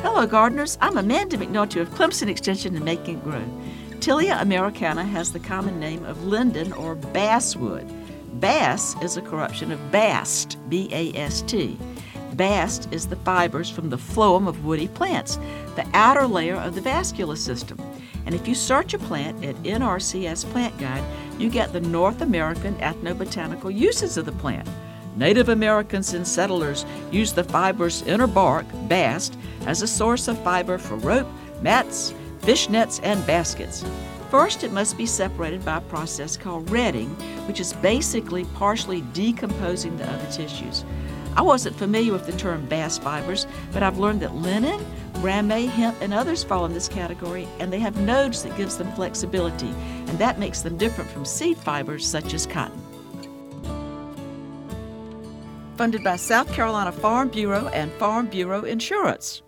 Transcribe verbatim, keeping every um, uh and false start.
Hello, gardeners. I'm Amanda McNulty of Clemson Extension and Making It Grow. Tilia americana has the common name of linden or basswood. Bass is a corruption of bast, B A S T. Bast is the fibers from the phloem of woody plants, the outer layer of the vascular system. And if you search a plant at N R C S Plant Guide, you get the North American ethnobotanical uses of the plant. Native Americans and settlers used the fiber's inner bark, bast, as a source of fiber for rope, mats, fish nets, and baskets. First, it must be separated by a process called retting, which is basically partially decomposing the other tissues. I wasn't familiar with the term bast fibers, but I've learned that linen, ramie, hemp, and others fall in this category, and they have nodes that gives them flexibility, and that makes them different from seed fibers such as cotton. Funded by South Carolina Farm Bureau and Farm Bureau Insurance.